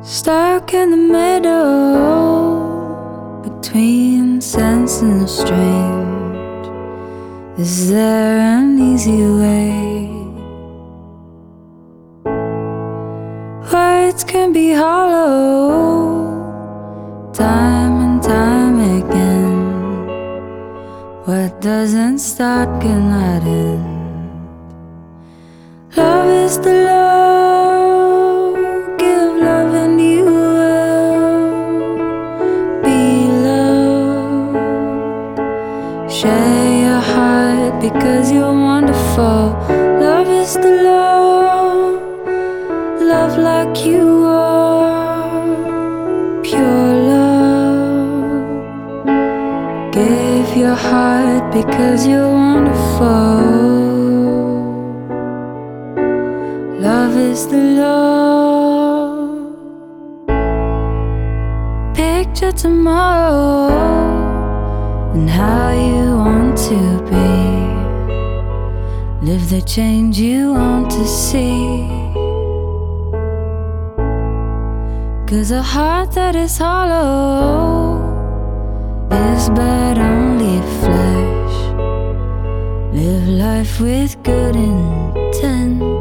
Stuck in the middle between sense and strange. Is there an easy way? Words can be hollow, time and time again. What doesn't start cannot end. Love is the love, give love and you will be loved. Share your heart because you're wonderful. Love is the love, love like you are, pure love. Give your heart because you're wonderful. Love is the love. Picture tomorrow and how you want to be. Live the change you want to see. 'Cause a heart that is hollow is but only flesh. Live life with good intent.